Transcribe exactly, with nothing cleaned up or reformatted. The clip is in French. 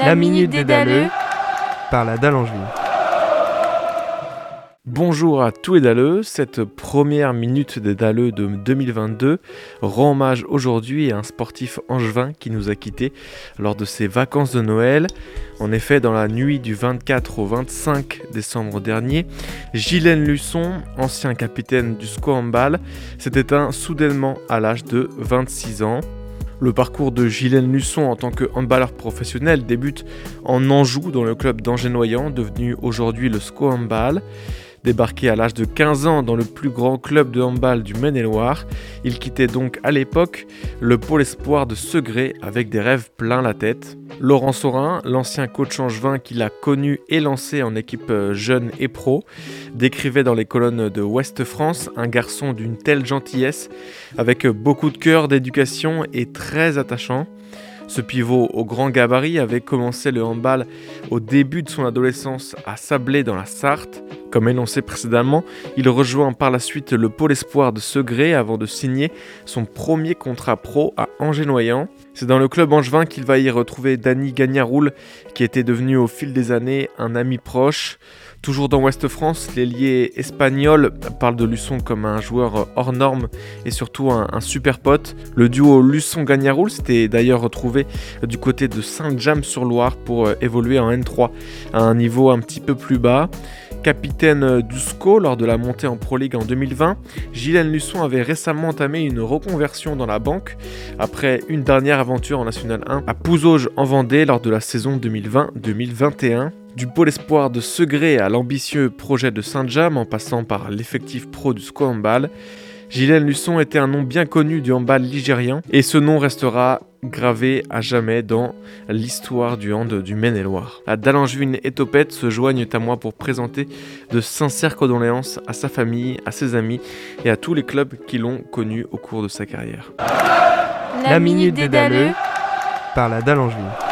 La Minute des Dalleux par la Dallangevie. Bonjour à tous les Dalleux, cette première Minute des Dalleux de deux mille vingt-deux rend hommage aujourd'hui à un sportif angevin qui nous a quittés lors de ses vacances de Noël. En effet, dans la nuit du vingt-quatre au vingt-cinq décembre dernier, Ghislaine Luçon, ancien capitaine du S C O Handball, s'est éteint soudainement à l'âge de vingt-six ans. Le parcours de Ghislaine Luçon en tant que handballeur professionnel débute en Anjou dans le club d'Angers-Noyant, devenu aujourd'hui le S C O Handball. Débarqué à l'âge de quinze ans dans le plus grand club de handball du Maine-et-Loire, il quittait donc à l'époque le pôle espoir de Segré avec des rêves plein la tête. Laurent Saurin, l'ancien coach angevin qui l'a connu et lancé en équipe jeune et pro, décrivait dans les colonnes de Ouest France un garçon d'une telle gentillesse, avec beaucoup de cœur, d'éducation et très attachant. Ce pivot au grand gabarit avait commencé le handball au début de son adolescence à Sablé dans la Sarthe. Comme énoncé précédemment, il rejoint par la suite le pôle espoir de Segré avant de signer son premier contrat pro à Angers-Noyant. C'est dans le club angevin qu'il va y retrouver Dany Gagnaroul, qui était devenu au fil des années un ami proche. Toujours dans Ouest France, l'ailier espagnol parle de Luçon comme un joueur hors norme et surtout un, un super pote. Le duo Luçon-Gagnaroul s'était d'ailleurs retrouvé du côté de Saint-James-sur-Loire pour évoluer en N trois à un niveau un petit peu plus bas. Capitaine du S C O lors de la montée en Pro League en deux mille vingt, Ghislaine Luçon avait récemment entamé une reconversion dans la banque après une dernière aventure en National un à Pouzauges en Vendée lors de la saison deux mille vingt deux mille vingt et un. Du pôle espoir de Segré à l'ambitieux projet de Saint-James en passant par l'effectif pro du S C O Handball, Ghislaine Luçon était un nom bien connu du handball ligérien et ce nom restera gravé à jamais dans l'histoire du hand du Maine-et-Loire. La Dallangevine et Topette se joignent à moi pour présenter de sincères condoléances à sa famille, à ses amis et à tous les clubs qui l'ont connu au cours de sa carrière. La Minute des Dalleux par la Dallangevie.